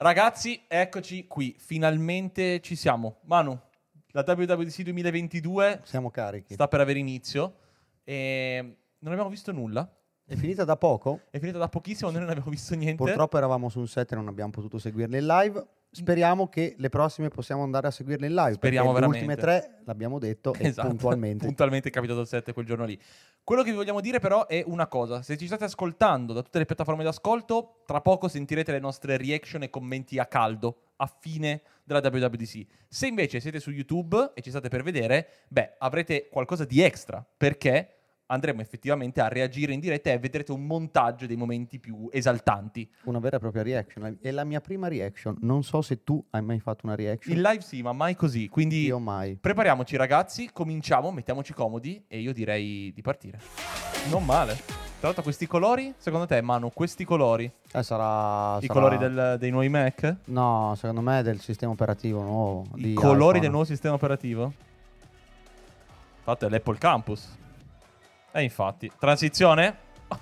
Ragazzi, eccoci qui. Finalmente ci siamo. Manu, la WWDC 2022 siamo carichi. Sta per avere inizio e non abbiamo visto nulla. È finita da poco? È finita da pochissimo, noi non abbiamo visto niente. Purtroppo eravamo su un set e non abbiamo potuto seguirle in live. Speriamo che le prossime possiamo andare a seguirle in live. Speriamo veramente. Le ultime 3, l'abbiamo detto, esatto. E puntualmente è capitato il set quel giorno lì. Quello che vi vogliamo dire però è una cosa. Se ci state ascoltando da tutte le piattaforme di ascolto, tra poco sentirete le nostre reaction e commenti a caldo, a fine della WWDC. Se invece siete su YouTube e ci state per vedere, avrete qualcosa di extra, perché andremo effettivamente a reagire in diretta e vedrete un montaggio dei momenti più esaltanti. Una vera e propria reaction. È la mia prima reaction. Non so se tu hai mai fatto una reaction. In live sì, ma mai così. Quindi io mai. Prepariamoci ragazzi, cominciamo, mettiamoci comodi e io direi di partire. Non male. Tra l'altro questi colori, secondo te Manu, questi colori? Sarà colori dei nuovi Mac? No, secondo me è del sistema operativo nuovo. I colori iPhone. Del nuovo sistema operativo? Infatti è l'Apple Campus. E infatti, transizione?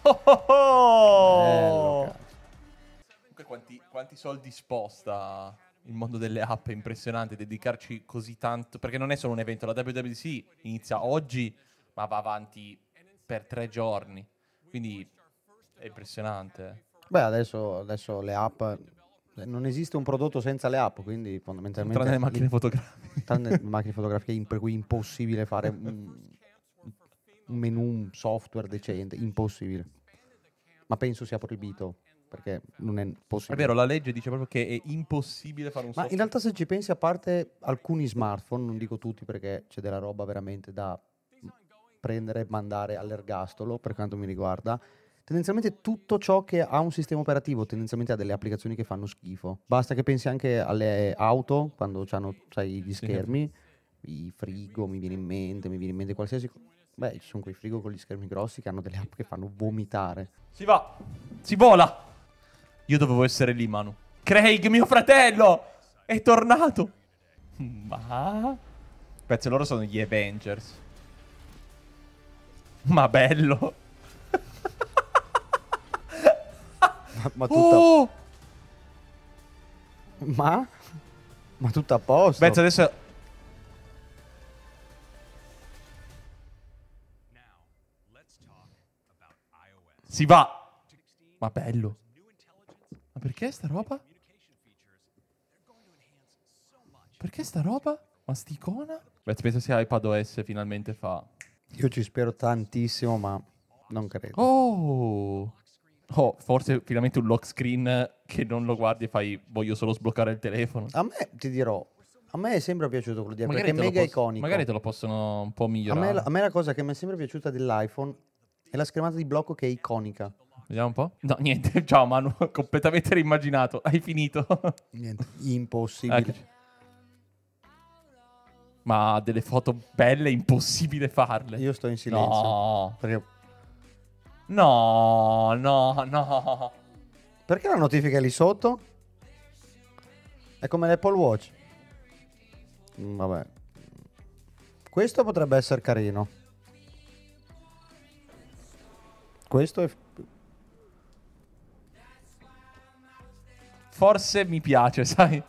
Bello, comunque quanti soldi sposta il mondo delle app, è impressionante dedicarci così tanto, perché non è solo un evento, la WWDC inizia oggi ma va avanti per 3 giorni, quindi è impressionante. Adesso le app, non esiste un prodotto senza le app, quindi fondamentalmente tranne le macchine fotografiche, tranne le macchine fotografiche per cui è impossibile fare un menu, un software decente, impossibile. Ma penso sia proibito, perché non è possibile. È vero, la legge dice proprio che è impossibile fare un software. Ma in realtà se ci pensi, a parte alcuni smartphone, non dico tutti perché c'è della roba veramente da prendere e mandare all'ergastolo, per quanto mi riguarda, tendenzialmente tutto ciò che ha un sistema operativo tendenzialmente ha delle applicazioni che fanno schifo. Basta che pensi anche alle auto, quando hanno, sai, gli schermi, i frigo, mi viene in mente qualsiasi cosa. Ci sono quei frigo con gli schermi grossi che hanno delle app che fanno vomitare. Si va, si vola. Io dovevo essere lì, Manu. Craig, mio fratello, è tornato. Ma penso loro sono gli Avengers. Ma bello. ma tutta ma tutto a posto. Penso adesso si va. Ma bello. Ma perché sta roba? Perché sta roba? Ma sticona? Penso sia iPadOS finalmente fa. Io ci spero tantissimo, ma non credo. Oh, forse finalmente un lock screen che non lo guardi e fai voglio solo sbloccare il telefono. A me, ti dirò, a me è sempre piaciuto quello di Apple, perché è mega iconico. Magari te lo possono un po' migliorare. A me la cosa che mi è sempre piaciuta dell'iPhone è la schermata di blocco che è iconica. Vediamo un po'. No, niente. Ciao Manu, completamente reimmaginato. Hai finito. Niente, impossibile. Eccoci. Ma delle foto belle, impossibile farle. Io sto in silenzio. No. Perché... No. Perché la notifica è lì sotto? È come l'Apple Watch. Vabbè. Questo potrebbe essere carino. Questo è... Forse mi piace, sai?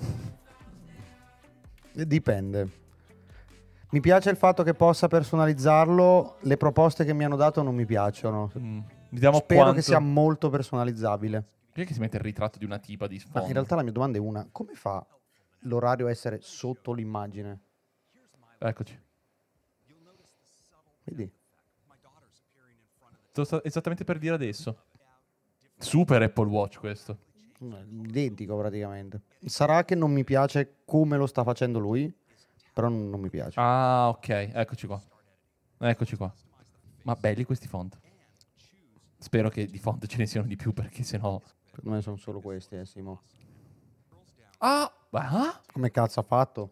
Dipende. Mi piace il fatto che possa personalizzarlo. Le proposte che mi hanno dato non mi piacciono. Vediamo Spero quanto... che sia molto personalizzabile. Perché si mette il ritratto di una tipa di sfondo? Ma in realtà la mia domanda è una: come fa l'orario a essere sotto l'immagine? Eccoci. Vedi? Sto esattamente per dire adesso. Super Apple Watch questo. Identico praticamente. Sarà che non mi piace come lo sta facendo lui, però non mi piace. Ah, ok, eccoci qua. Ma belli questi font. Spero che di font ce ne siano di più, perché sennò... Secondo me sono solo questi, Simo. Ah! Come cazzo ha fatto?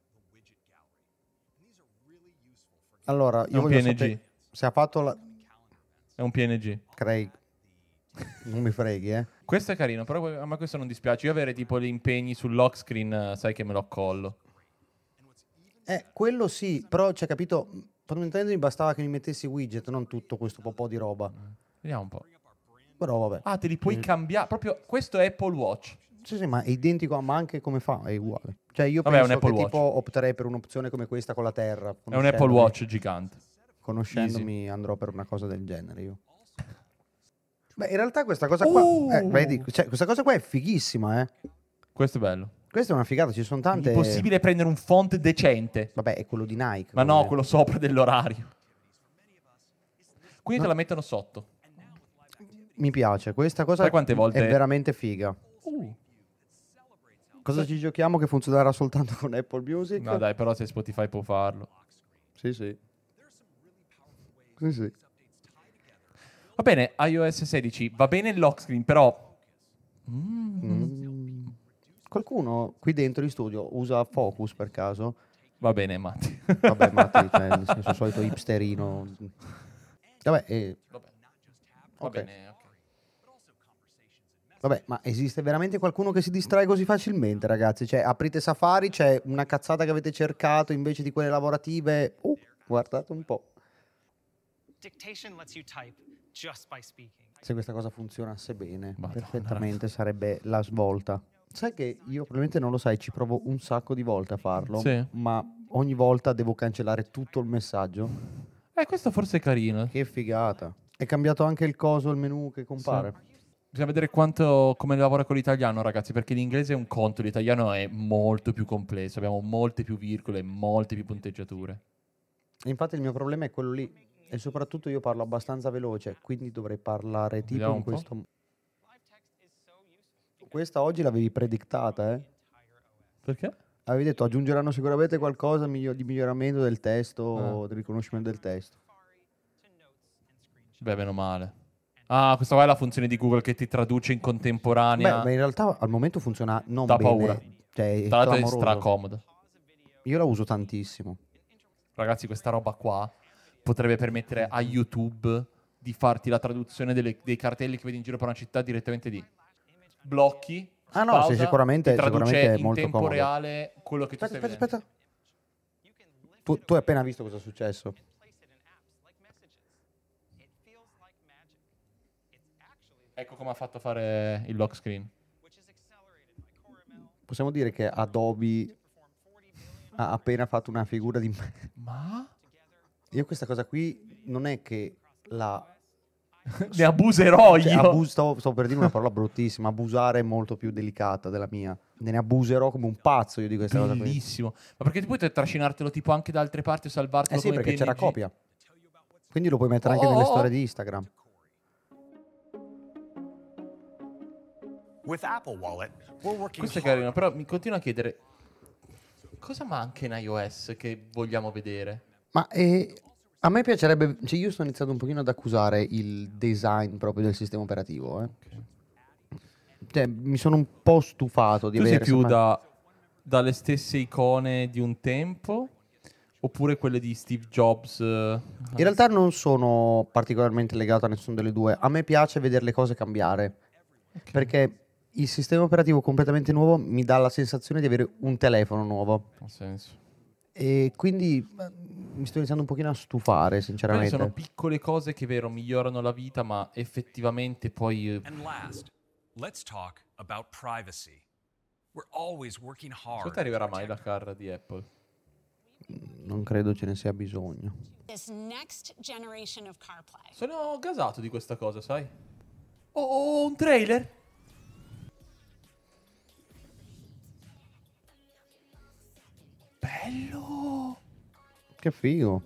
Allora, È io un voglio PNG. sapere se ha fatto la... È un PNG. Craig, non mi freghi, Questo è carino, però a me questo non dispiace. Io avere tipo gli impegni sul lock screen, sai che me lo accollo. Quello sì, però, cioè, capito, fondamentalmente mi bastava che mi mettessi widget, non tutto questo po' di roba. Vediamo un po'. Però vabbè. Ah, te li puoi cambiare. Proprio questo è Apple Watch. Sì, ma è identico, ma anche come fa, è uguale. Cioè io Vabbè, è un penso Apple che Watch. tipo opterei per un'opzione come questa con la Terra. È un Apple Watch gigante. Conoscendomi andrò per una cosa del genere io. Beh, in realtà questa cosa qua, vedi, cioè, questa cosa qua è fighissima, eh. Questo è bello. Questa è una figata, ci sono tante... È impossibile prendere un font decente. Vabbè, è quello di Nike. Ma no, quello sopra dell'orario. Quindi No. te la mettono sotto. Mi piace, questa cosa Sai quante volte- è veramente figa. Cosa ci giochiamo che funzionerà soltanto con Apple Music? No dai, però se Spotify può farlo. Sì, sì. Sì, sì. Va bene, iOS 16. Va bene il lock screen, però... Qualcuno qui dentro in studio usa Focus per caso? Va bene, Matti. Vabbè, Matti, cioè, nel senso solito hipsterino. Vabbè, Va ok. bene, ok. Vabbè, ma esiste veramente qualcuno che si distrae così facilmente, ragazzi? Cioè, aprite Safari, c'è una cazzata che avete cercato invece di quelle lavorative. Guardate un po'. Dictation lets you type just by speaking. Se questa cosa funzionasse bene, Madonna. perfettamente sarebbe la svolta. Sai che io probabilmente non lo sai, ci provo un sacco di volte a farlo, Sì. ma ogni volta devo cancellare tutto il messaggio. Questo forse è carino. Che figata. È cambiato anche il coso, il menu che compare. Bisogna vedere come lavora con l'italiano, ragazzi, perché l'inglese è un conto, l'italiano è molto più complesso. Abbiamo molte più virgole, molte più punteggiature. Infatti il mio problema è quello lì. E soprattutto io parlo abbastanza veloce, quindi dovrei parlare tipo Vediamo in un po'. questo... Questa oggi l'avevi predictata, eh? Perché? Avevi detto aggiungeranno sicuramente qualcosa di miglioramento del testo, del riconoscimento del testo. Beh, meno male. Ah, questa qua è la funzione di Google che ti traduce in contemporanea. Beh, in realtà al momento funziona non Da bene. paura. Cioè, è Tra l'altro è clamoroso. stracomodo. Io la uso tantissimo. Ragazzi, questa roba qua potrebbe permettere a YouTube di farti la traduzione dei cartelli che vedi in giro per una città direttamente di blocchi. Ah no, pausa, sì, sicuramente, ti traduce sicuramente è in molto tempo comodo. reale quello che tu Aspetta, stai vedendo. Tu hai appena visto cosa è successo. Ecco come ha fatto fare il lock screen. Possiamo dire che Adobe ha appena fatto una figura di... Ma? Io questa cosa qui non è che la... Ne abuserò Cioè, io. stavo per dire una parola bruttissima. Abusare è molto più delicata della mia. Ne abuserò come un pazzo io di questa cosa qui. Bellissimo. Ma perché tu puoi trascinartelo tipo anche da altre parti o salvartelo Sì, come perché c'è la PNG? copia. Quindi lo puoi mettere anche nelle storie di Instagram. With Apple Wallet, we're working Questo è hard. carino, però mi continuo a chiedere cosa manca in iOS che vogliamo vedere? Ma a me piacerebbe... Cioè io sto iniziando un pochino ad accusare il design proprio del sistema operativo. Cioè, mi sono un po' stufato di Tu sei avere... più dalle stesse icone di un tempo oppure quelle di Steve Jobs? In realtà non sono particolarmente legato a nessuna delle due. A me piace vedere le cose cambiare. Perché il sistema operativo completamente nuovo mi dà la sensazione di avere un telefono nuovo. Ha senso. E quindi mi sto iniziando un pochino a stufare, Quelle sinceramente. sono piccole cose che, vero, migliorano la vita, ma effettivamente poi... And last, let's talk about privacy. We're always working hard. Secondo te arriverà mai la car di Apple? Non credo ce ne sia bisogno. This next generation of CarPlay. Sono gasato di questa cosa, sai? Oh, un trailer? Bello! Che figo.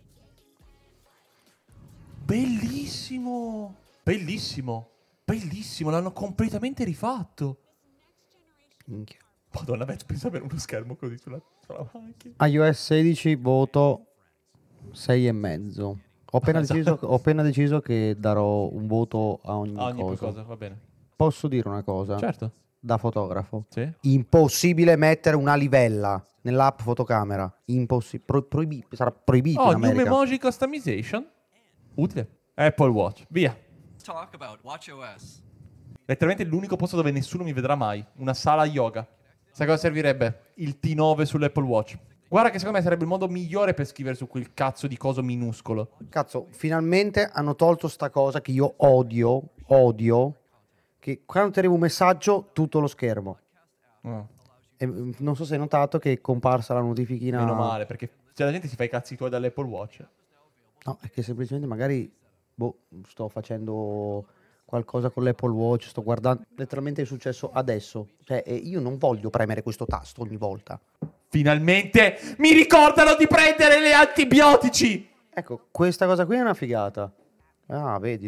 Bellissimo! Bellissimo! Bellissimo, l'hanno completamente rifatto. Minchia. Madonna, penso avere uno schermo così sulla macchina. iOS 16 voto 6,5. Ho appena deciso che darò un voto a ogni cosa. va bene. Posso dire una cosa? Certo. Da fotografo. Sì. Impossibile mettere una livella nell'app fotocamera. Sarà proibito in Oh, New America. Memoji Customization. Utile. Apple Watch. Via. Talk about WatchOS. Letteralmente l'unico posto dove nessuno mi vedrà mai. Una sala yoga. Sai cosa servirebbe? Il T9 sull'Apple Watch. Guarda che secondo me sarebbe il modo migliore per scrivere su quel cazzo di coso minuscolo. Cazzo, finalmente hanno tolto sta cosa che io odio, che quando ti arriva un messaggio, tutto lo schermo. Oh, E, non so se hai notato che è comparsa la notifichina. meno male, perché la gente si fa i cazzi tuoi dall'Apple Watch. No, è che semplicemente magari sto facendo qualcosa con l'Apple Watch, sto guardando. Letteralmente è successo adesso. Cioè, io non voglio premere questo tasto ogni volta. Finalmente mi ricordano di prendere gli antibiotici! Ecco, questa cosa qui è una figata. Ah, vedi,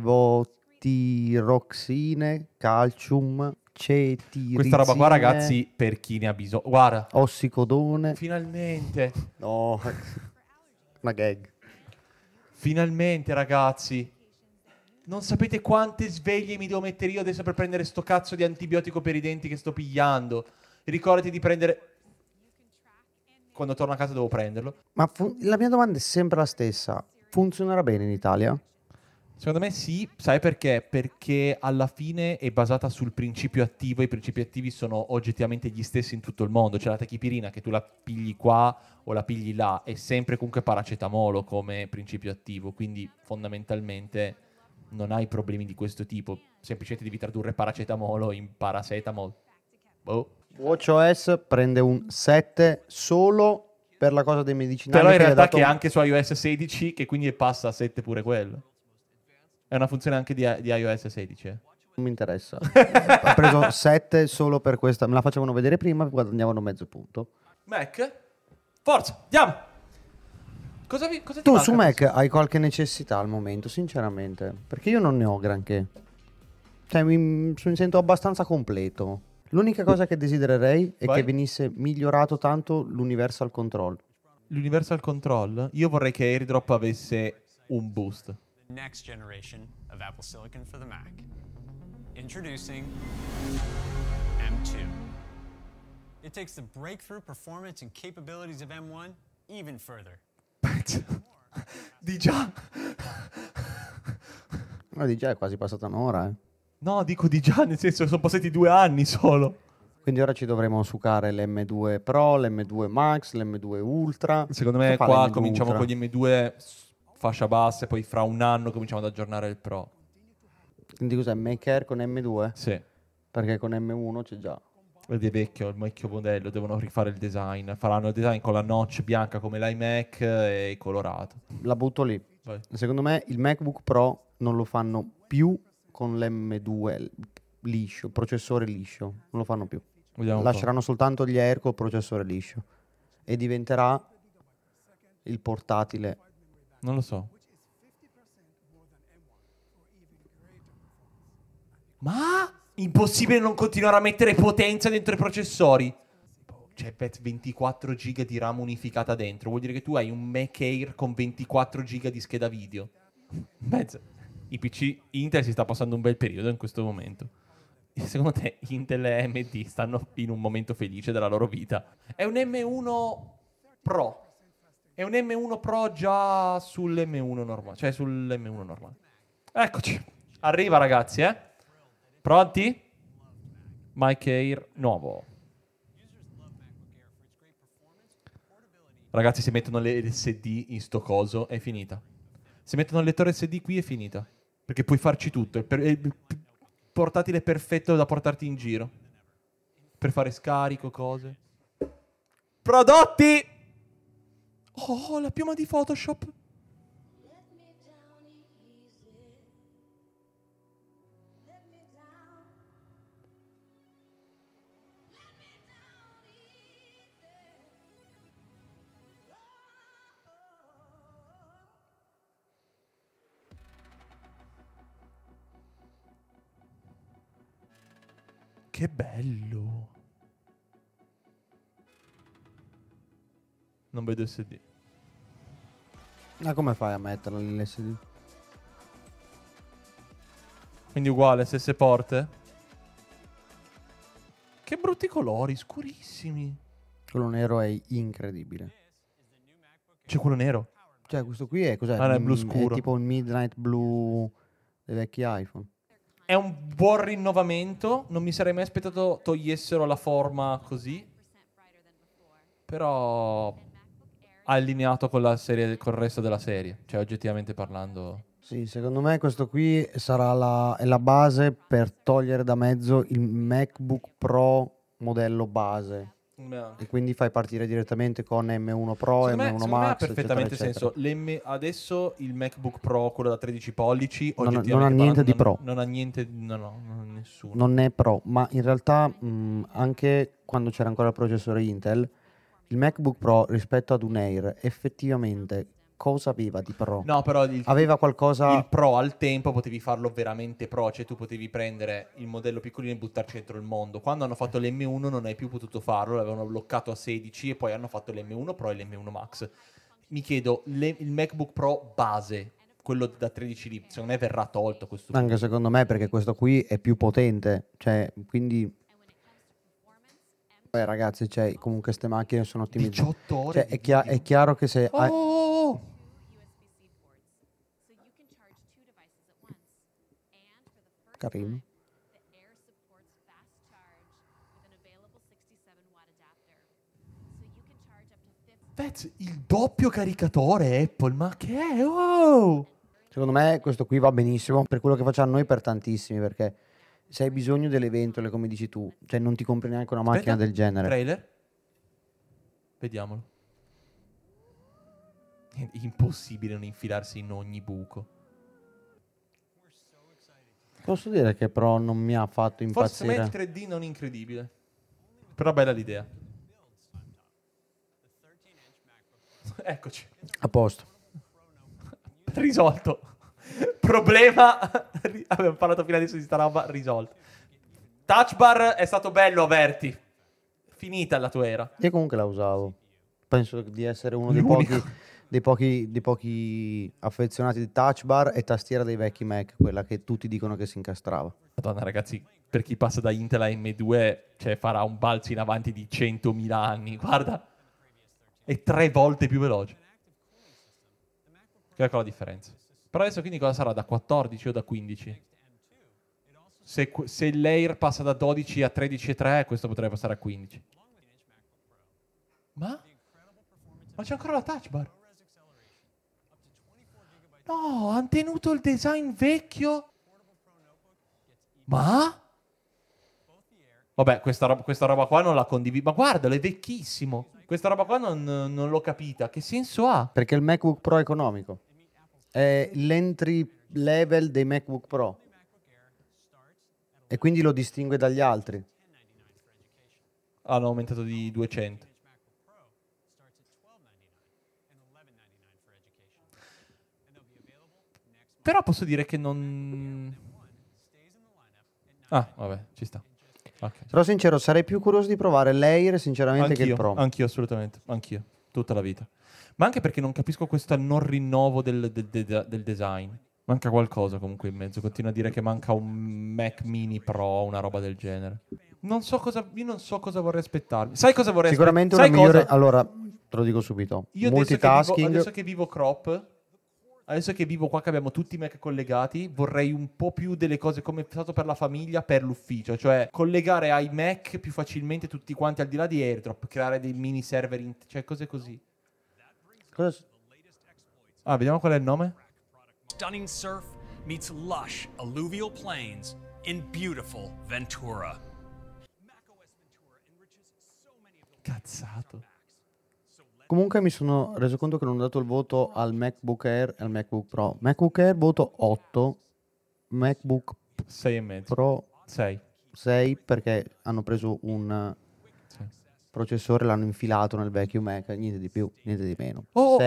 levotiroxine, calcium, cetirizine, Questa roba qua, ragazzi, per chi ne ha bisogno. Guarda, ossicodone. finalmente, No, una gag. finalmente, ragazzi. Non sapete quante sveglie mi devo mettere io adesso per prendere sto cazzo di antibiotico per i denti che sto pigliando. Ricordati di prendere... Quando torno a casa devo prenderlo. Ma la mia domanda è sempre la stessa. Funzionerà bene in Italia? Secondo me sì, sai perché? Perché alla fine è basata sul principio attivo e i principi attivi sono oggettivamente gli stessi in tutto il mondo. C'è la tachipirina che tu la pigli qua o la pigli là, è sempre comunque paracetamolo come principio attivo, quindi fondamentalmente non hai problemi di questo tipo, semplicemente devi tradurre paracetamolo in paracetamol. Boh. WatchOS prende un 7 solo per la cosa dei medicinali. Però in che gli ha realtà dato che è anche su iOS 16, che quindi passa a 7 pure quello. È una funzione anche di iOS 16. Non mi interessa. Ha preso 7 solo per questa. Me la facevano vedere prima, guadagnavano mezzo punto. Mac? Forza, andiamo! Cosa ti Tu manca su Mac adesso? hai qualche necessità al momento, sinceramente? Perché io non ne ho granché. Cioè, mi sento abbastanza completo. L'unica cosa che desidererei è Vai. che venisse migliorato tanto l'Universal Control. L'Universal Control? Io vorrei che AirDrop avesse un boost. Next generation of Apple Silicon for the Mac. Introducing M2. It takes the breakthrough performance and capabilities of M1 even further. Di già. Ma di già è quasi passata un'ora, eh. No, dico di già, nel senso sono passati 2 anni solo. Quindi ora ci dovremo sucare l'M2 Pro, l'M2 Max, l'M2 Ultra. Secondo me Cosa fa qua l'M2 cominciamo Ultra? con gli M2 fascia bassa e poi fra un anno cominciamo ad aggiornare il Pro. Quindi cos'è? Mac Air con M2? Sì. Perché con M1 c'è già. Ed è vecchio, il vecchio modello, devono rifare il design. Faranno il design con la notch bianca come l'iMac e colorato. La butto lì. Vai. Secondo me il MacBook Pro non lo fanno più con l'M2 liscio, processore liscio. Non lo fanno più. Vediamo un po'. Lasceranno soltanto gli Air col processore liscio. E diventerà il portatile. Non lo so. Ma impossibile non continuare a mettere potenza dentro i processori. C'è 24 giga di RAM unificata dentro. Vuol dire che tu hai un Mac Air con 24 giga di scheda video. I PC Intel si sta passando un bel periodo in questo momento. Secondo te Intel e AMD stanno in un momento felice della loro vita? È un M1 Pro. È un M1 Pro già sull'M1 normale. Cioè sull'M1 normale. Eccoci. Arriva ragazzi, eh. Pronti? Mac Air nuovo. Ragazzi, se mettono le SD in sto coso è finita. Se mettono il lettore SD qui è finita. Perché puoi farci tutto. È il portatile perfetto da portarti in giro. Per fare scarico, cose. Prodotti! Oh, la piuma di Photoshop. Che bello. Non vedo SD. Ma come fai a metterlo l'LSD? Quindi uguale, stesse porte. Che brutti colori, scurissimi. Quello nero è incredibile. C'è quello nero. Cioè, questo qui è cos'è? Ah, no, è blu scuro. È tipo il midnight blue dei vecchi iPhone. È un buon rinnovamento. Non mi sarei mai aspettato togliessero la forma così. Però allineato con la serie, col resto della serie. Cioè, oggettivamente parlando, Sì, secondo me questo qui sarà è la base per togliere da mezzo il MacBook Pro modello base. E quindi fai partire direttamente con M1 Pro, Secondo me, M1 secondo me ha Max, perfettamente eccetera, senso. Adesso il MacBook Pro, quello da 13 pollici, Non ha oggettivamente niente di parlando, Pro. Non ha niente, no, nessuno. Non è Pro, ma in realtà anche quando c'era ancora il processore Intel, il MacBook Pro rispetto ad un Air effettivamente cosa aveva di Pro? No, però Aveva qualcosa... il Pro al tempo potevi farlo veramente Pro, cioè tu potevi prendere il modello piccolino e buttarci dentro il mondo. Quando hanno fatto l'M1 non hai più potuto farlo, l'avevano bloccato a 16 e poi hanno fatto l'M1 Pro e l'M1 Max. Mi chiedo, il MacBook Pro base, quello da 13 lì, secondo me verrà tolto a questo punto. Anche secondo me, perché questo qui è più potente, cioè, quindi... Beh, ragazzi, cioè, comunque queste macchine sono ottimizzate. 18 ore Cioè, è chiaro che se... Oh! Carino. Il doppio caricatore Apple, ma che è? Oh! Secondo me questo qui va benissimo per quello che facciamo noi per tantissimi, perché se hai bisogno delle ventole, come dici tu, cioè non ti compri neanche una macchina del genere. Trailer? Vediamolo. È impossibile non infilarsi in ogni buco. Posso dire che però non mi ha fatto Forse impazzire. secondo me il 3D non incredibile. Però bella l'idea. Eccoci. A posto. Risolto. Problema. Abbiamo parlato fino adesso di sta roba. Risolto. Touch bar è stato bello, avverti. Finita la tua era. Io comunque la usavo. Penso di essere uno L'unico. dei pochi affezionati di touch bar e tastiera dei vecchi Mac, quella che tutti dicono che si incastrava. Madonna ragazzi, per chi passa da Intel a M2, cioè farà un balzo in avanti di 100.000 anni. Guarda. È 3 volte più veloce. Ecco la differenza. Però adesso quindi cosa sarà? Da 14 o da 15? Se l'Air passa da 12 a 13,3, questo potrebbe passare a 15. Ma c'è ancora la touch bar? No, hanno tenuto il design vecchio. Ma? Vabbè, questa roba qua non la condivido. Ma guardalo, è vecchissimo. Questa roba qua non l'ho capita. Che senso ha? Perché il MacBook Pro è economico. È l'entry level dei MacBook Pro. E quindi lo distingue dagli altri. Hanno aumentato di 200. Però posso dire che non... Ah, vabbè, ci sta. Okay. Però sincero, sarei più curioso di provare l'Air sinceramente che il Pro. Anch'io, assolutamente. Anch'io. Tutta la vita. Ma anche perché non capisco questo non rinnovo del design. Manca qualcosa comunque in mezzo. Continua a dire che manca un Mac Mini Pro, una roba del genere. Io non so cosa vorrei aspettarmi. Sai cosa vorrei Sicuramente una migliore... Allora, te lo dico subito. Io Multitasking. adesso che vivo crop, adesso che vivo qua che abbiamo tutti i Mac collegati, vorrei un po' più delle cose come è stato per la famiglia, per l'ufficio. Cioè collegare ai Mac più facilmente tutti quanti al di là di AirDrop, creare dei mini server, cioè cose così. Ah, vediamo qual è il nome. Stunning surf meets lush alluvial plains in beautiful Ventura. Cazzato. Comunque mi sono reso conto che non ho dato il voto al MacBook Air e al MacBook Pro. MacBook Air voto 8, MacBook 6,5. Pro 6. 6 perché hanno preso un processore, l'hanno infilato nel vecchio Mac, niente di più, niente di meno.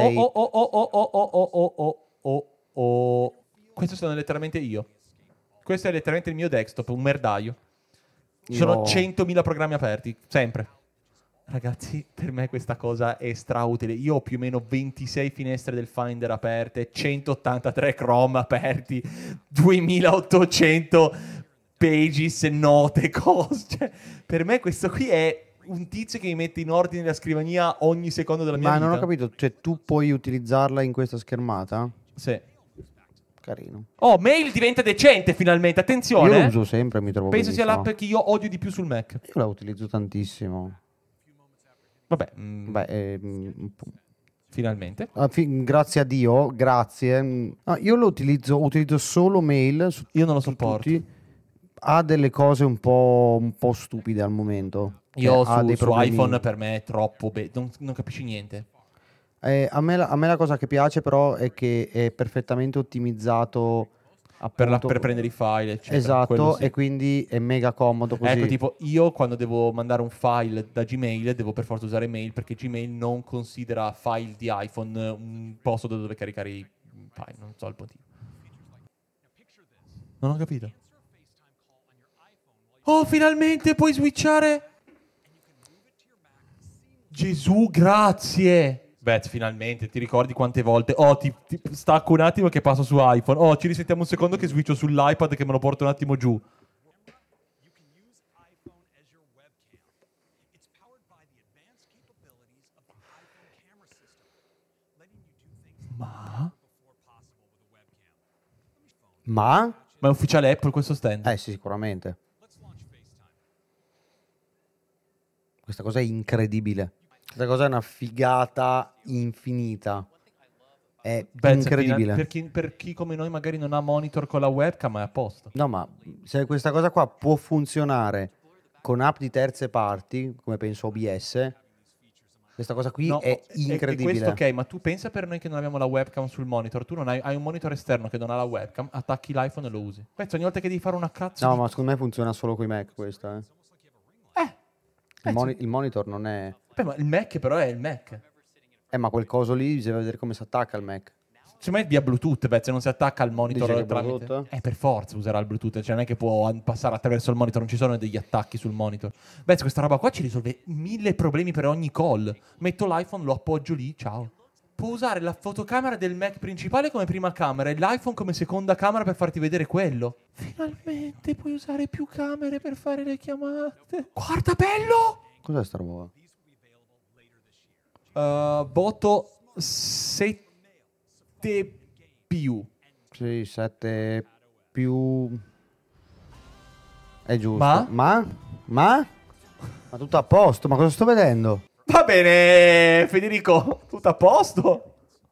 Questo sono letteralmente io. Questo è letteralmente il mio desktop, un merdaio. Ci sono 100.000 programmi aperti, sempre. Ragazzi, per me questa cosa è strautile. Io ho più o meno 26 finestre del Finder aperte, 183 Chrome aperti, 2800 pages, note, cose. Cioè, per me questo qui è un tizio che mi mette in ordine la scrivania ogni secondo della mia vita. Ma non ho capito, cioè tu puoi utilizzarla in questa schermata? Sì. Carino. Oh, Mail diventa decente finalmente, attenzione. Io lo uso sempre, mi trovo Penso sia benissimo. l'app che io odio di più sul Mac. Io la utilizzo tantissimo. Vabbè. Beh, finalmente. Grazie a Dio, grazie. Io lo utilizzo solo mail. Io non lo sopporto. Tutti. Ha delle cose un po' stupide al momento. Io ha dei su problemi. iPhone per me è troppo... non capisci niente. A me la cosa che piace però è che è perfettamente ottimizzato appunto, Per prendere i file, eccetera. esatto, Quello sì. e quindi è mega comodo così. Ecco, tipo, io quando devo mandare un file da Gmail devo per forza usare mail, perché Gmail non considera file di iPhone un posto dove caricare i file. Non so il motivo. Non ho capito. Oh, finalmente puoi switchare! Gesù, grazie! Beh, finalmente, ti ricordi quante volte? Oh, ti stacco un attimo che passo su iPhone. Oh, ci risentiamo un secondo che switcho sull'iPad che me lo porto un attimo giù. Ma è ufficiale Apple questo stand? sì, sicuramente. Questa cosa è incredibile. Questa cosa è una figata infinita. È incredibile. Per chi come noi magari non ha monitor con la webcam è a posto. No, ma se questa cosa qua può funzionare con app di terze parti, come penso OBS, questa cosa qui è incredibile. Questo ok, ma tu pensa per noi che non abbiamo la webcam sul monitor, tu non hai un monitor esterno che non ha la webcam, attacchi l'iPhone e lo usi. Questo ogni volta che devi fare una cazzo No, ma secondo me funziona solo con i Mac questa. Il monitor non è... Beh, ma il Mac però è il Mac. Ma quel coso lì bisogna vedere come si attacca al Mac. Secondo me è via Bluetooth, se non si attacca al monitor Dici che tramite... Bluetooth? Per forza userà il Bluetooth, cioè non è che può passare attraverso il monitor, non ci sono degli attacchi sul monitor. Beh, questa roba qua ci risolve 1000 problemi per ogni call. Metto l'iPhone, lo appoggio lì, ciao. Può usare la fotocamera del Mac principale come prima camera e l'iPhone come seconda camera per farti vedere quello. Finalmente puoi usare più camere per fare le chiamate. Guarda, bello! Cos'è sta roba? Voto 7 più. Sì, 7 più... È giusto. Ma? Ma tutto a posto, ma cosa sto vedendo? Va bene, Federico, tutto a posto.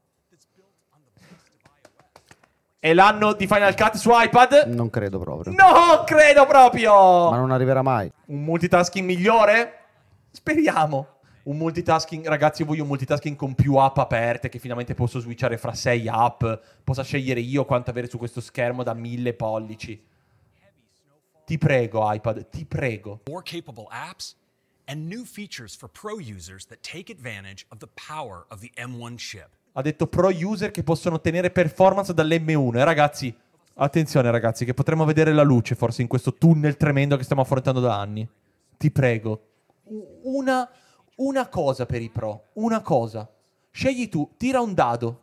È l'anno di Final Cut su iPad? Non credo proprio. No, credo proprio! Ma non arriverà mai. Un multitasking migliore? Speriamo. Un multitasking, ragazzi, io voglio un multitasking con più app aperte, che finalmente posso switchare fra 6 app, possa scegliere io quanto avere su questo schermo da 1000 pollici. Ti prego, iPad, ti prego. More capable apps and new features for pro users that take advantage of the power of the M1 chip. Ha detto pro user che possono ottenere performance dall'M1. E ragazzi, attenzione ragazzi, che potremmo vedere la luce forse in questo tunnel tremendo che stiamo affrontando da anni. Ti prego. Una cosa per i pro. Una cosa. Scegli tu, tira un dado.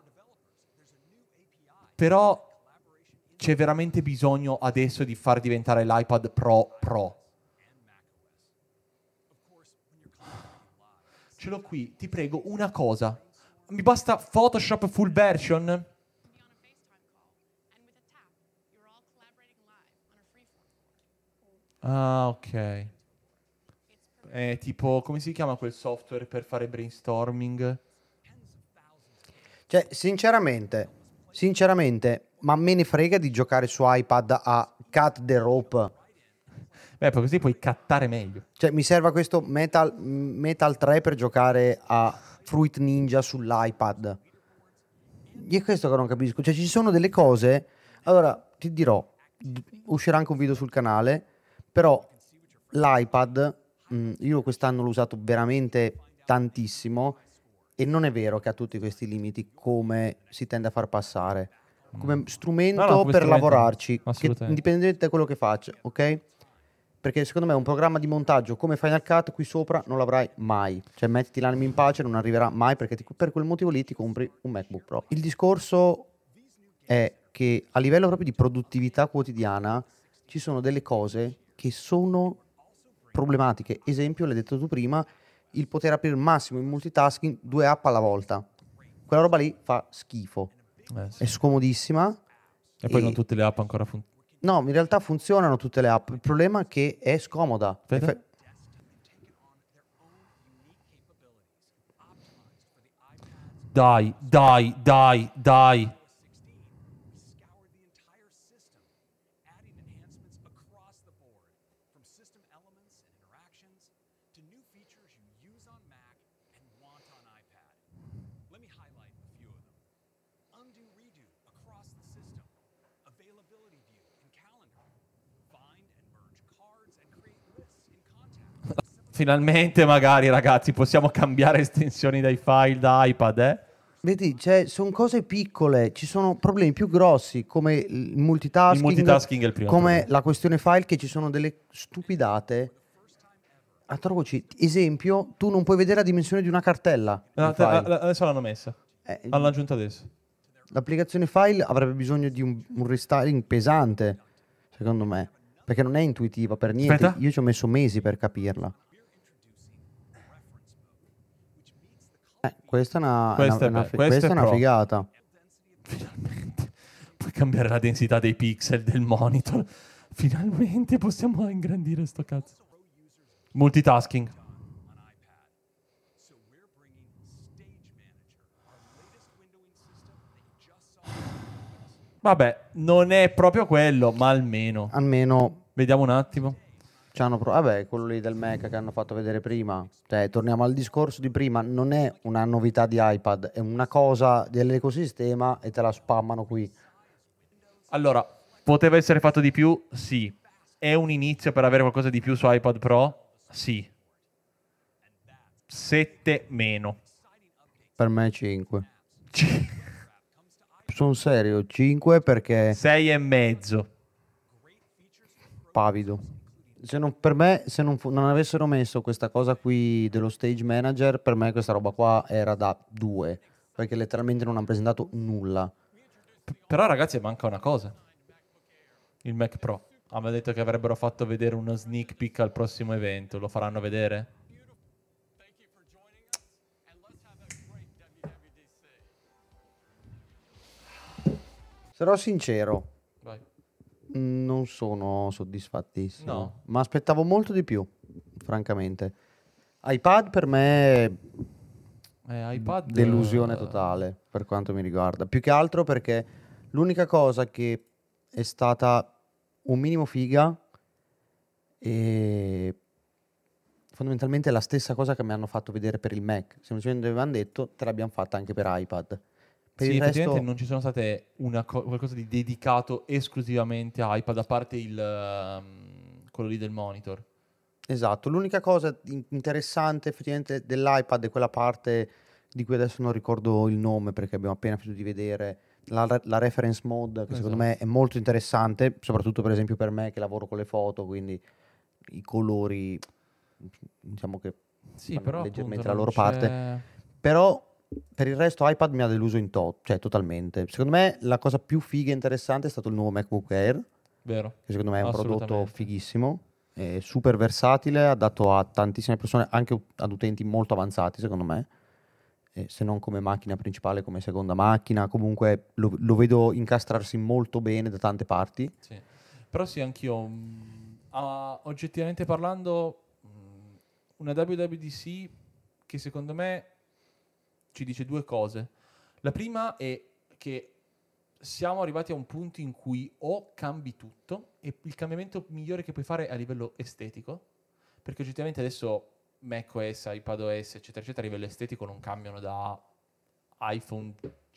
Però c'è veramente bisogno adesso di far diventare l'iPad Pro. Ce l'ho qui, ti prego, una cosa. Mi basta Photoshop full version? Ah, ok. Tipo, come si chiama quel software per fare brainstorming? Cioè, sinceramente, ma me ne frega di giocare su iPad a Cut the Rope. Beh, poi così puoi cattare meglio. Cioè, mi serve questo Metal 3 per giocare a Fruit Ninja sull'iPad. Io è questo che non capisco. Cioè, ci sono delle cose... Allora, ti dirò, uscirà anche un video sul canale, però l'iPad, io quest'anno l'ho usato veramente tantissimo e non è vero che ha tutti questi limiti come si tende a far passare. Come strumento come per strumento, lavorarci, che, assolutamente. indipendentemente da quello che faccio, ok? Perché secondo me un programma di montaggio come Final Cut qui sopra non l'avrai mai. Cioè mettiti l'anima in pace, non arriverà mai perché per quel motivo lì ti compri un MacBook Pro. Il discorso è che a livello proprio di produttività quotidiana ci sono delle cose che sono problematiche. Esempio, l'hai detto tu prima, il poter aprire il massimo in multitasking 2 app alla volta. Quella roba lì fa schifo. Sì. È scomodissima. E poi non tutte le app ancora funzionano. No, in realtà funzionano tutte le app. Il problema è che è scomoda. Dai. scoured the entire system, adding enhancements across the board, from system elements and interactions to new features you use on Mac and want on iPad. Let me highlight a few of them. Undo redo across the system, availability view in calendar, find and merge cards and create lists in contact. Finalmente magari, ragazzi, possiamo cambiare estensioni dai file da iPad, Vedi, sono cose piccole, ci sono problemi più grossi come il multitasking, Il multitasking è il primo come problema. la questione file, che ci sono delle stupidate. Atroci. Esempio, tu non puoi vedere la dimensione di una cartella. in file. Adesso l'hanno messa. L'hanno aggiunta adesso. L'applicazione file avrebbe bisogno di un restyling pesante, secondo me, perché non è intuitiva per niente. Aspetta. Io ci ho messo mesi per capirla. Questa è una, Questa è una- be- questa questa è è una pro. figata. Finalmente. Puoi cambiare la densità dei pixel del monitor. Finalmente possiamo ingrandire sto cazzo. Multitasking. So we're bringing Stage Manager, our latest windowing system that you just saw. Vabbè, non è proprio quello, ma almeno. Almeno Vediamo un attimo. vabbè, quello lì del Mac che hanno fatto vedere prima. Cioè, torniamo al discorso di prima, non è una novità di iPad, è una cosa dell'ecosistema e te la spammano qui. Allora, poteva essere fatto di più? Sì. È un inizio per avere qualcosa di più su iPad Pro? Sì. 7 meno. Per me 5. Sono serio, 5 perché 6 e mezzo. pavido. Per me, se non avessero messo questa cosa qui dello Stage Manager, per me questa roba qua era da 2, perché letteralmente non hanno presentato nulla. Però ragazzi manca una cosa. Il Mac Pro. Aveva detto che avrebbero fatto vedere uno sneak peek al prossimo evento. Lo faranno vedere? Sarò sincero, Vai. non sono soddisfattissimo. No. Ma aspettavo molto di più, francamente. iPad per me iPad delusione totale per quanto mi riguarda. Più che altro perché l'unica cosa che è stata un minimo figa e fondamentalmente la stessa cosa che mi hanno fatto vedere per il Mac. Semplicemente avevano detto te l'abbiamo fatta anche per iPad. Per Sì, il effettivamente resto non ci sono state qualcosa di dedicato esclusivamente a iPad, a parte quello lì del monitor. esatto, l'unica cosa interessante effettivamente dell'iPad è quella parte di cui adesso non ricordo il nome perché abbiamo appena finito di vedere la reference mode, che secondo me è molto interessante, soprattutto per esempio per me che lavoro con le foto, quindi i colori diciamo che Sì, vanno però leggermente appunto la loro non c'è- parte. Però per il resto iPad mi ha deluso cioè totalmente. Secondo me la cosa più figa e interessante è stato il nuovo MacBook Air, Vero. che secondo me è un prodotto Assolutamente. fighissimo, è super versatile, adatto a tantissime persone, anche ad utenti molto avanzati secondo me, se non come macchina principale, come seconda macchina, comunque lo vedo incastrarsi molto bene da tante parti. Sì. Però sì, anch'io, oggettivamente parlando, una WWDC che secondo me ci dice due cose. La prima è che siamo arrivati a un punto in cui o cambi tutto, e il cambiamento migliore che puoi fare è a livello estetico, perché oggettivamente adesso macOS, iPadOS, eccetera, eccetera, a livello estetico non cambiano da iPhone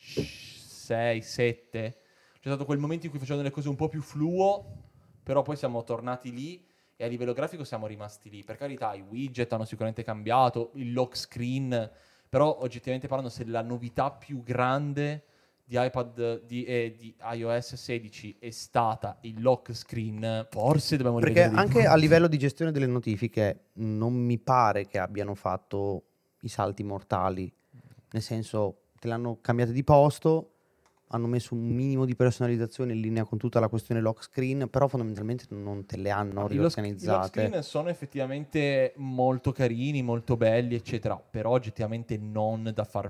6, 7. C'è stato quel momento in cui facevano le cose un po' più fluo, però poi siamo tornati lì e a livello grafico siamo rimasti lì. Per carità, i widget hanno sicuramente cambiato, il lock screen, però oggettivamente parlando, se la novità più grande di iPad di iOS 16 è stata il lock screen, forse dobbiamo Perché rivedere i anche a punti. livello di gestione delle notifiche non mi pare che abbiano fatto i salti mortali, nel senso te l'hanno cambiate di posto, hanno messo un minimo di personalizzazione in linea con tutta la questione lock screen, però fondamentalmente non te le hanno I lock riorganizzate. screen sono effettivamente molto carini, molto belli, eccetera, però oggettivamente non da far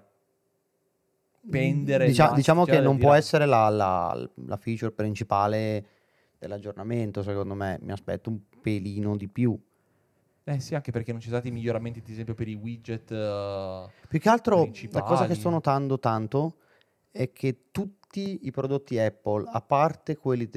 pendere. Diciamo che non può dire, essere la feature principale dell'aggiornamento, secondo me. Mi aspetto un pelino di più. Sì, anche perché non ci sono stati miglioramenti, ad esempio, per i widget Più che altro principali. la cosa che sto notando tanto è che tutti i prodotti Apple, a parte quelli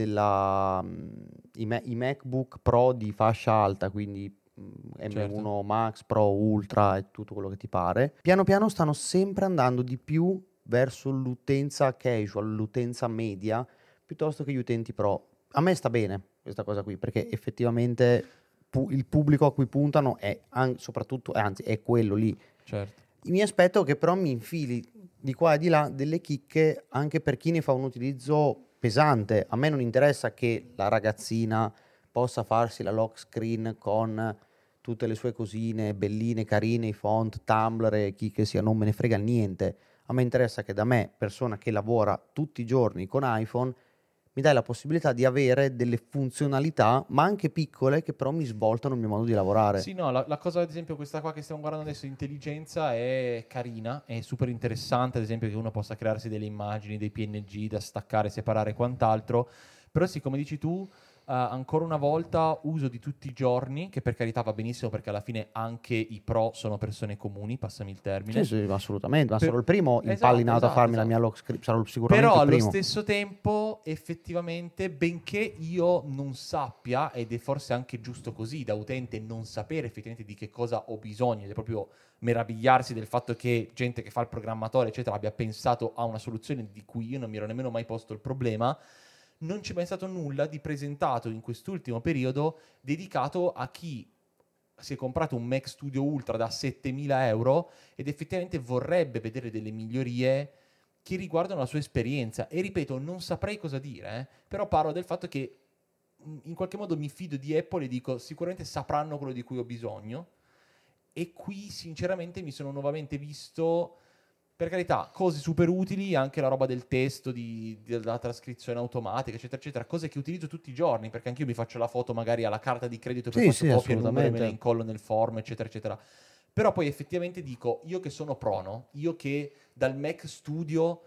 i MacBook Pro di fascia alta, quindi M1 Certo. Max, Pro, Ultra e tutto quello che ti pare, piano piano stanno sempre andando di più verso l'utenza casual, l'utenza media, piuttosto che gli utenti Pro. A me sta bene questa cosa qui, perché effettivamente il pubblico a cui puntano è soprattutto, anzi è quello lì. Certo. Mi aspetto che però mi infili di qua e di là delle chicche anche per chi ne fa un utilizzo pesante. A me non interessa che la ragazzina possa farsi la lock screen con tutte le sue cosine belline, carine, i font, Tumblr e chi che sia, non me ne frega niente. A me interessa che da me, persona che lavora tutti i giorni con iPhone, mi dai la possibilità di avere delle funzionalità, ma anche piccole, che però mi svoltano il mio modo di lavorare. Sì, no, la cosa, ad esempio, questa qua che stiamo guardando adesso, intelligenza, è carina, è super interessante, ad esempio, che uno possa crearsi delle immagini, dei PNG da staccare, separare e quant'altro. Però sì, come dici tu, ancora una volta uso di tutti i giorni, che per carità va benissimo perché alla fine anche i pro sono persone comuni, passami il termine. Sì, assolutamente, ma Per- sarò il primo impallinato a farmi la mia lock screen, sarò sicuramente Però il allo primo. stesso tempo, effettivamente, benché io non sappia, ed è forse anche giusto così, da utente non sapere effettivamente di che cosa ho bisogno, ed è proprio meravigliarsi del fatto che gente che fa il programmatore, eccetera, abbia pensato a una soluzione di cui io non mi ero nemmeno mai posto il problema, non c'è mai stato nulla di presentato in quest'ultimo periodo dedicato a chi si è comprato un Mac Studio Ultra da 7.000 euro ed effettivamente vorrebbe vedere delle migliorie che riguardano la sua esperienza. E ripeto, non saprei cosa dire, però parlo del fatto che in qualche modo mi fido di Apple e dico sicuramente sapranno quello di cui ho bisogno. E qui sinceramente mi sono nuovamente visto, per carità, cose super utili, anche la roba del testo, della trascrizione automatica, eccetera, eccetera, cose che utilizzo tutti i giorni, perché anch'io mi faccio la foto magari alla carta di credito, poi Sì, faccio sì, copia e numero e me la assolutamente. incollo nel form, eccetera, eccetera. Però poi effettivamente dico, io che sono prono, io che dal Mac Studio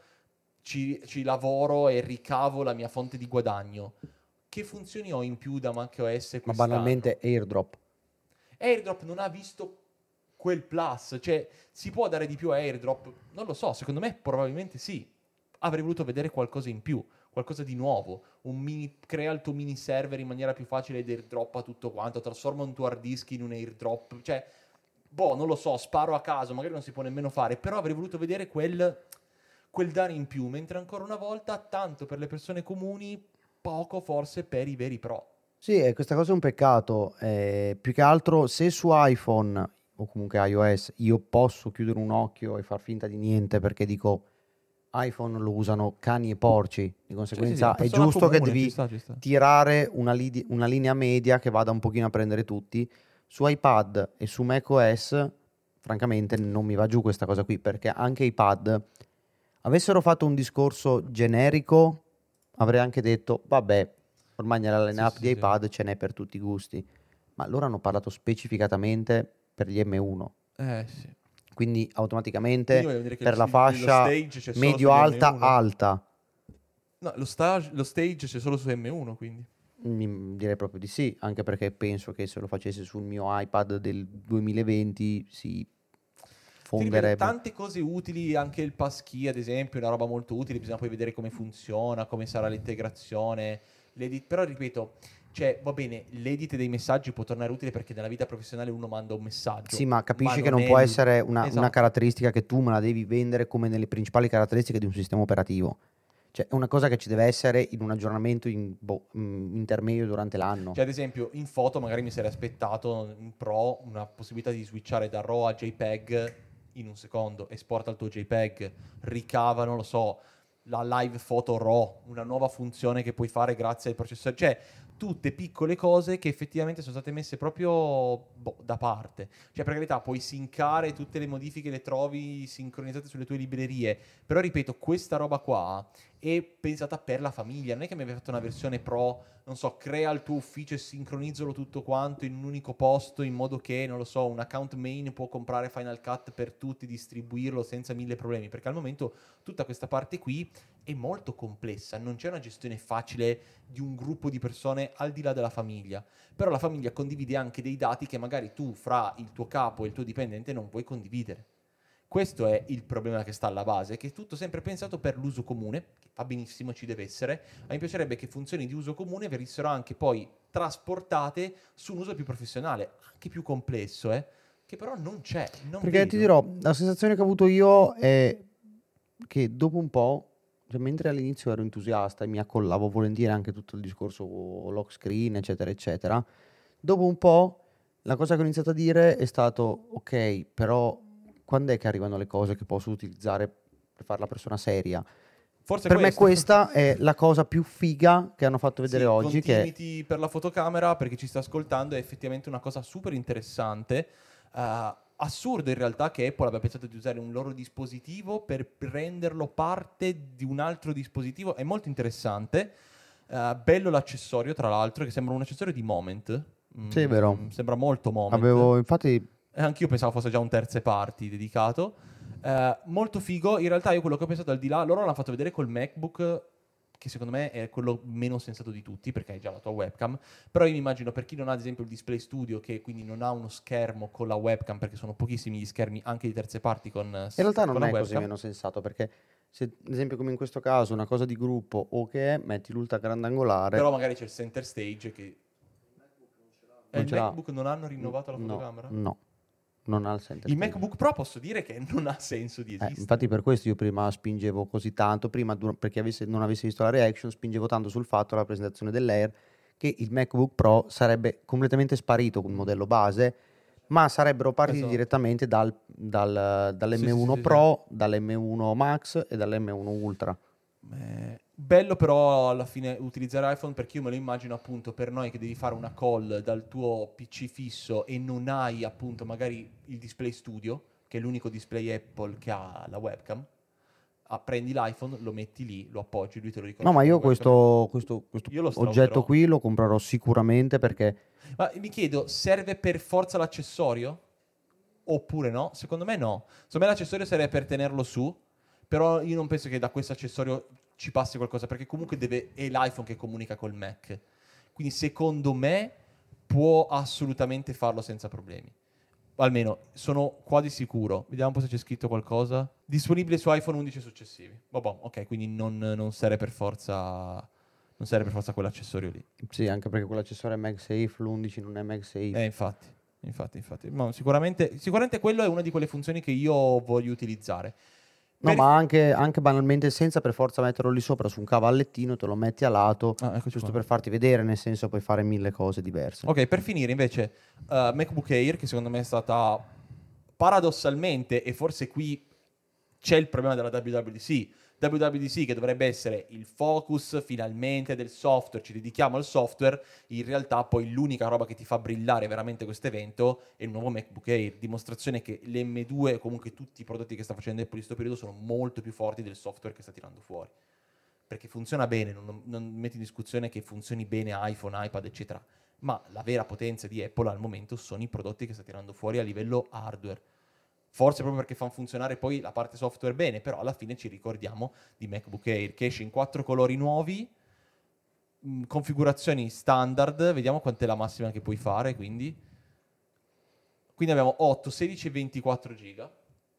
ci lavoro e ricavo la mia fonte di guadagno, che funzioni ho in più da macOS Ma quest'anno? banalmente AirDrop. AirDrop non ha visto quel plus, cioè si può dare di più a AirDrop? Non lo so, secondo me probabilmente sì. Avrei voluto vedere qualcosa in più, qualcosa di nuovo, crea il tuo mini server in maniera più facile ed airdroppa tutto quanto, trasforma un tuo hard disk in un airdrop, cioè, boh, non lo so, sparo a caso, magari non si può nemmeno fare, però avrei voluto vedere quel dare in più, mentre ancora una volta tanto per le persone comuni, poco forse per i veri pro. Sì, e questa cosa è un peccato. Più che altro, se su iPhone o comunque iOS io posso chiudere un occhio e far finta di niente perché dico iPhone lo usano cani e porci, di conseguenza la è persona giusto che comune, devi ci sta. tirare una linea media che vada un pochino a prendere tutti. Su iPad e su macOS, francamente, non mi va giù questa cosa qui, perché anche iPad avessero fatto un discorso generico, avrei anche detto, vabbè, ormai nella line-up Sì, di sì. iPad ce n'è per tutti i gusti. Ma loro hanno parlato specificatamente per gli M1, Sì. quindi Quindi automaticamente vogliamo dire che per la lo fascia stage c'è solo sugli medio-alta M1? alta, No, lo stage c'è solo su M1, quindi. direi proprio di sì, anche perché penso che se lo facessi sul mio iPad del 2020 si Ti ripeto, fonderebbe. tante cose utili, anche il passkey ad esempio, è una roba molto utile, bisogna poi vedere come funziona, come sarà l'integrazione, però ripeto, cioè va bene, l'edit dei messaggi può tornare utile perché nella vita professionale uno manda un messaggio. Sì, ma capisci che non non è può essere una Esatto. caratteristica che tu me la devi vendere come nelle principali caratteristiche di un sistema operativo. Cioè, è una cosa che ci deve essere in un aggiornamento intermedio durante l'anno. Cioè, ad esempio, in foto magari mi sarei aspettato in Pro una possibilità di switchare da RAW a JPEG in un secondo, esporta il tuo JPEG, ricava, non lo so, la live photo RAW, una nuova funzione che puoi fare grazie ai processori, cioè tutte piccole cose che effettivamente sono state messe proprio da parte. Cioè, per carità, puoi syncare tutte le modifiche, le trovi sincronizzate sulle tue librerie, però ripeto, questa roba qua è pensata per la famiglia, non è che mi aveva fatto una versione pro, non so, crea il tuo ufficio e sincronizzalo tutto quanto in un unico posto in modo che, non lo so, un account main può comprare Final Cut per tutti, distribuirlo senza mille problemi, perché al momento tutta questa parte qui è molto complessa, non c'è una gestione facile di un gruppo di persone informazione al di là della famiglia, però la famiglia condivide anche dei dati che magari tu fra il tuo capo e il tuo dipendente non puoi condividere. Questo è il problema che sta alla base, che è tutto sempre pensato per l'uso comune, che va benissimo, ci deve essere, ma mi piacerebbe che funzioni di uso comune venissero anche poi trasportate su un uso più professionale, anche più complesso, che però non c'è. Non Perché vedo. ti dirò, la sensazione che ho avuto io è che dopo un po', cioè, mentre all'inizio ero entusiasta e mi accollavo volentieri anche tutto il discorso lock screen, eccetera, eccetera, dopo un po' la cosa che ho iniziato a dire è stato, ok, però quando è che arrivano le cose che posso utilizzare per fare la persona seria? Forse Per me questo. questa è la cosa più figa che hanno fatto vedere Sì, oggi, che Continuity per la fotocamera, per chi ci sta ascoltando, è effettivamente una cosa super interessante. Assurdo in realtà che Apple abbia pensato di usare un loro dispositivo per renderlo parte di un altro dispositivo. È molto interessante. Bello l'accessorio, tra l'altro, che sembra un accessorio di Moment. Sì, è vero. Sembra molto Moment. avevo, infatti, Anch'io pensavo fosse già un terze party dedicato. Molto figo. In realtà io quello che ho pensato al di là, loro l'hanno fatto vedere col MacBook, che secondo me è quello meno sensato di tutti, perché hai già la tua webcam. Però io mi immagino, per chi non ha ad esempio il Display Studio, che quindi non ha uno schermo con la webcam, perché sono pochissimi gli schermi anche di terze parti con in realtà non con la è così webcam. meno sensato, perché se ad esempio come in questo caso una cosa di gruppo o che è, metti l'ultra grandangolare. Però magari c'è il center stage che... Non il ce l'ha. MacBook non hanno rinnovato la No, fotocamera? no, non ha il center Il stage. MacBook Pro posso dire che non ha senso di esistere. Infatti per questo io prima spingevo così tanto, perché non avessi visto la reaction, spingevo tanto sul fatto, la presentazione dell'Air, che il MacBook Pro sarebbe completamente sparito con il modello base, ma sarebbero partiti Esatto. direttamente dall'M1 sì. Pro, dall'M1 Max e dall'M1 Ultra. Bello però alla fine utilizzare iPhone, perché io me lo immagino appunto per noi che devi fare una call dal tuo PC fisso e non hai appunto magari il Display Studio, che è l'unico display Apple che ha la webcam. Prendi l'iPhone, lo metti lì, lo appoggi, lui te lo ricorda. No, ma io con la webcam. questo Io lo oggetto strauserò. qui lo comprerò sicuramente, perché Ma mi chiedo, serve per forza l'accessorio? Oppure no? Secondo me no. Secondo me l'accessorio serve per tenerlo su, però io non penso che da questo accessorio ci passi qualcosa, perché comunque è l'iPhone che comunica col Mac. Quindi secondo me può assolutamente farlo senza problemi. Almeno sono quasi sicuro. Vediamo un po' se c'è scritto qualcosa. Disponibile su iPhone 11 successivi. Vabbè, ok, quindi non serve per forza. Non serve per forza quell'accessorio lì. sì, anche perché quell'accessorio è MagSafe, l'11 non è MagSafe. Infatti. No, sicuramente quello è una di quelle funzioni che io voglio utilizzare. No, ma anche banalmente senza per forza metterlo lì sopra su un cavallettino, te lo metti a lato, Eccoci giusto qua. per farti vedere, nel senso puoi fare mille cose diverse. Ok, per finire invece, MacBook Air, che secondo me è stata paradossalmente, e forse qui c'è il problema della WWDC che dovrebbe essere il focus finalmente del software, ci dedichiamo al software, in realtà poi l'unica roba che ti fa brillare veramente questo evento è il nuovo MacBook Air, dimostrazione che l'M2 e comunque tutti i prodotti che sta facendo Apple in questo periodo sono molto più forti del software che sta tirando fuori, perché funziona bene, non metti in discussione che funzioni bene iPhone, iPad eccetera, ma la vera potenza di Apple al momento sono i prodotti che sta tirando fuori a livello hardware. Forse proprio perché fanno funzionare poi la parte software bene, però alla fine ci ricordiamo di MacBook Air che esce in 4 colori nuovi, configurazioni standard, vediamo quant'è la massima che puoi fare, quindi abbiamo 8, 16 e 24 giga.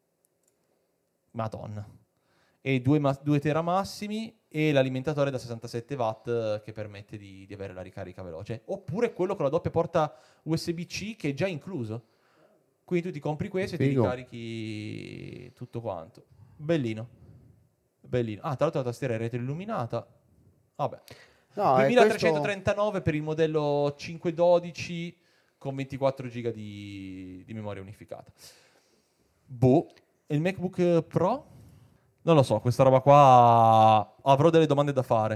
Madonna. E 2 tera massimi e l'alimentatore da 67 watt che permette di avere la ricarica veloce. Oppure quello con la doppia porta USB-C che è già incluso. Quindi tu ti compri questo e ti Figo. ricarichi tutto quanto. Bellino. Ah, tra l'altro la tastiera è retroilluminata. Vabbè. No, 2339 per il modello 512 con 24 giga di memoria unificata. E il MacBook Pro? Non lo so, questa roba qua avrò delle domande da fare.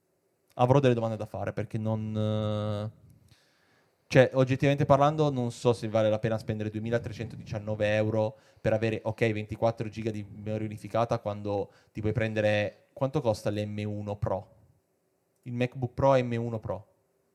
Perché non... Cioè, oggettivamente parlando, non so se vale la pena spendere 2.319 euro per avere, ok, 24 giga di memoria unificata quando ti puoi prendere... Quanto costa l'M1 Pro? Il MacBook Pro M1 Pro?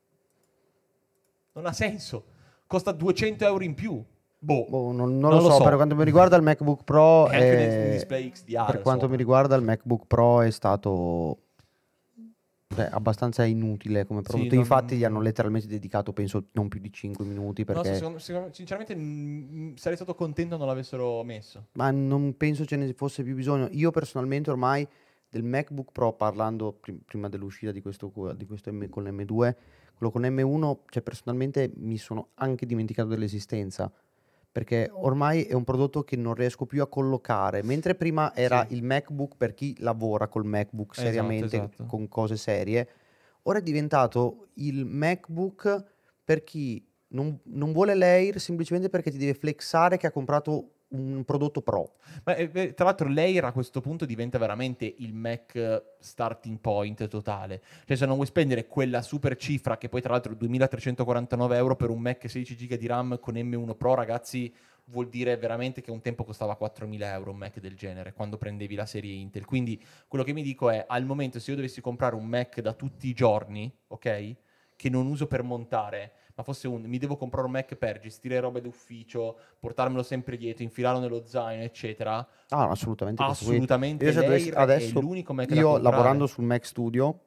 Non ha senso. Costa 200 euro in più. Non lo so. Per quanto mi riguarda il MacBook Pro È anche un display XDR, per quanto sopra. mi riguarda il MacBook Pro è stato Cioè, abbastanza inutile come prodotto. non- Infatti gli hanno letteralmente dedicato, penso, non più di 5 minuti No, perché... sinceramente sarei stato contento non l'avessero messo. Ma non penso ce ne fosse più bisogno. Io personalmente ormai del MacBook Pro, parlando prima dell'uscita di questo con l'M2, quello con M1, cioè personalmente mi sono anche dimenticato dell'esistenza, perché ormai è un prodotto che non riesco più a collocare, mentre prima era Sì. il MacBook per chi lavora col MacBook Esatto, seriamente, esatto. con cose serie, ora è diventato il MacBook per chi non vuole l'Air semplicemente perché ti deve flexare che ha comprato un prodotto Pro. Ma, tra l'altro l'Air a questo punto diventa veramente il Mac starting point totale. Cioè se non vuoi spendere quella super cifra, che poi tra l'altro 2.349 euro per un Mac 16 GB di RAM con M1 Pro, ragazzi, vuol dire veramente che un tempo costava 4.000 euro un Mac del genere, quando prendevi la serie Intel. Quindi quello che mi dico è, al momento se io dovessi comprare un Mac da tutti i giorni, ok? Che non uso per montare, ma fosse mi devo comprare un Mac per gestire robe d'ufficio, portarmelo sempre dietro, infilarlo nello zaino, eccetera. Ah, no, assolutamente. questo qui. Assolutamente Io se l'Air adesso, è l'unico Mac da io comprare. lavorando sul Mac Studio,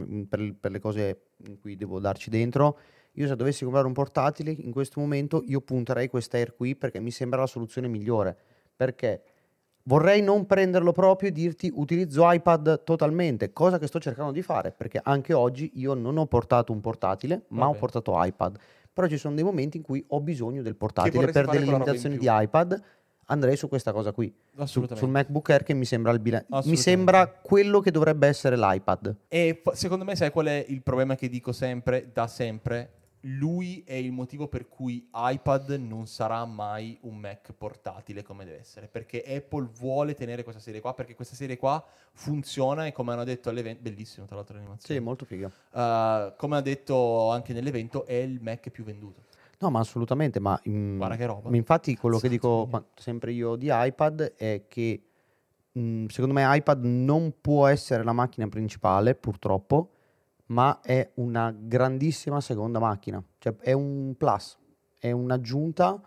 per le cose in cui devo darci dentro, io se dovessi comprare un portatile in questo momento, io punterei quest'Air qui perché mi sembra la soluzione migliore. Perché vorrei non prenderlo proprio e dirti utilizzo iPad totalmente, cosa che sto cercando di fare, perché anche oggi io non ho portato un portatile, ma ho Vabbè. portato iPad. Però ci sono dei momenti in cui ho bisogno del portatile vorresti per fare delle quella roba in limitazioni di più. iPad. Andrei su questa cosa qui, Assolutamente. sul MacBook Air, che mi sembra il mi Assolutamente. sembra quello che dovrebbe essere l'iPad. E secondo me sai qual è il problema che dico sempre, da sempre? Lui è il motivo per cui iPad non sarà mai un Mac portatile come deve essere, perché Apple vuole tenere questa serie qua, perché questa serie qua funziona e come hanno detto all'evento, bellissimo tra l'altro Sì, l'animazione, molto figo. come ha detto anche nell'evento, è il Mac più venduto. No, ma assolutamente, ma Guarda che roba. infatti quello che Cazzo, dico mia. sempre io di iPad è che secondo me iPad non può essere la macchina principale, purtroppo, ma è una grandissima seconda macchina, cioè è un plus, è un'aggiunta,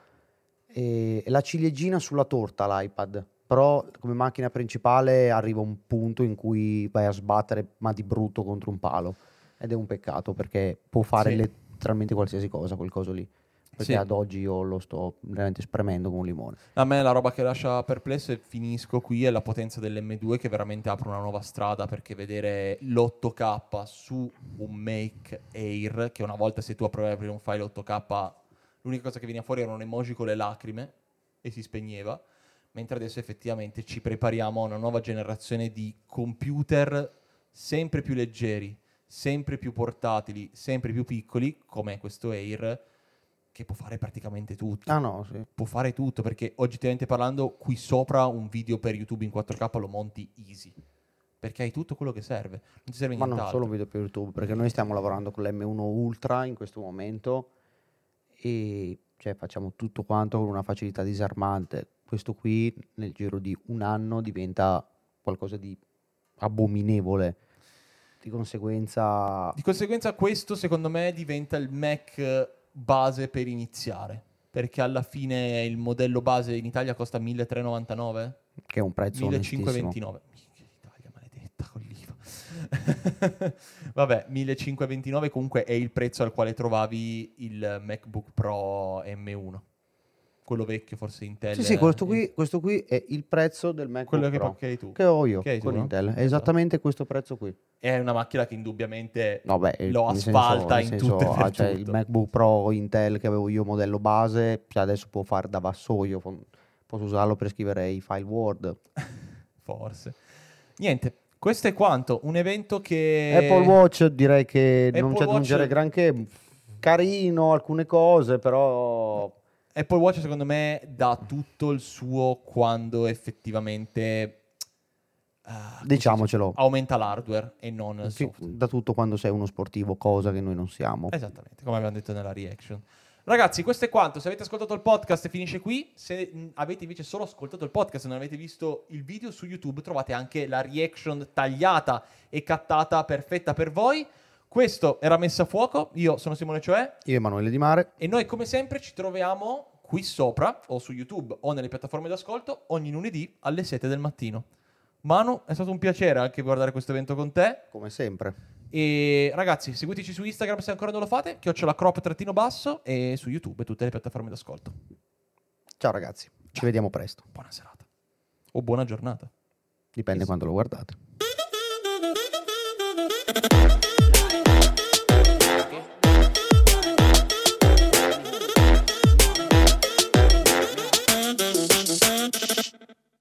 è la ciliegina sulla torta l'iPad, però come macchina principale arriva un punto in cui vai a sbattere ma di brutto contro un palo, ed è un peccato perché può fare Sì. letteralmente qualsiasi cosa quel coso lì, perché Sì. ad oggi io lo sto veramente spremendo come un limone. A me la roba che lascia perplesso, e finisco qui, è la potenza dell'M2 che veramente apre una nuova strada, perché vedere l'8K su un Mac Air, che una volta se tu provavi ad aprire un file 8K, l'unica cosa che veniva fuori era un emoji con le lacrime e si spegneva, mentre adesso effettivamente ci prepariamo a una nuova generazione di computer sempre più leggeri, sempre più portatili, sempre più piccoli, come questo Air, che può fare praticamente tutto. Ah no, sì. Può fare tutto, perché oggettivamente parlando, qui sopra un video per YouTube in 4K lo monti easy, perché hai tutto quello che serve, non ti serve Ma non nient'altro. solo un video per YouTube, perché noi stiamo lavorando con l'M1 Ultra in questo momento e cioè, facciamo tutto quanto con una facilità disarmante. Questo qui nel giro di un anno diventa qualcosa di abominevole. Di conseguenza Di conseguenza questo secondo me diventa il Mac base per iniziare, perché alla fine il modello base in Italia costa 1.399, che è un prezzo onestissimo. 1.529. Minchia, Italia maledetta con l'IVA. Vabbè, 1.529 comunque è il prezzo al quale trovavi il MacBook Pro M1. Quello vecchio, forse Intel. Sì, questo qui è il prezzo del MacBook Quello che Pro pocchi tu. che ho io Che hai tu, con no? Intel. È Esatto. esattamente questo prezzo qui. È una macchina che indubbiamente No, beh, lo nel asfalta nel in tutto e per cioè, tutto. il MacBook Pro Intel che avevo io modello base, cioè adesso può fare da vassoio, posso usarlo per scrivere i file Word. Forse. Niente, questo è quanto. Un evento che... Apple Watch direi che non Apple c'è da aggiungere Watch- granché, carino alcune cose, però Apple Watch secondo me dà tutto il suo quando effettivamente diciamocelo, aumenta l'hardware e non il sì, software. da tutto quando sei uno sportivo, cosa che noi non siamo. Esattamente, come abbiamo detto nella reaction. Ragazzi, questo è quanto. Se avete ascoltato il podcast finisce qui. Se avete invece solo ascoltato il podcast e non avete visto il video su YouTube, trovate anche la reaction tagliata e cattata perfetta per voi. Questo era Messa a Fuoco. Io sono Simone Cioè. Io Emanuele Di Mare. E noi come sempre ci troviamo qui sopra o su YouTube o nelle piattaforme d'ascolto ogni lunedì alle 7 del mattino. Manu, è stato un piacere anche guardare questo evento con te. Come sempre. E ragazzi, seguiteci su Instagram se ancora non lo fate, @crop_basso e su YouTube e tutte le piattaforme d'ascolto. Ciao ragazzi, ci vediamo presto. Buona serata. O buona giornata. Dipende quando lo guardate.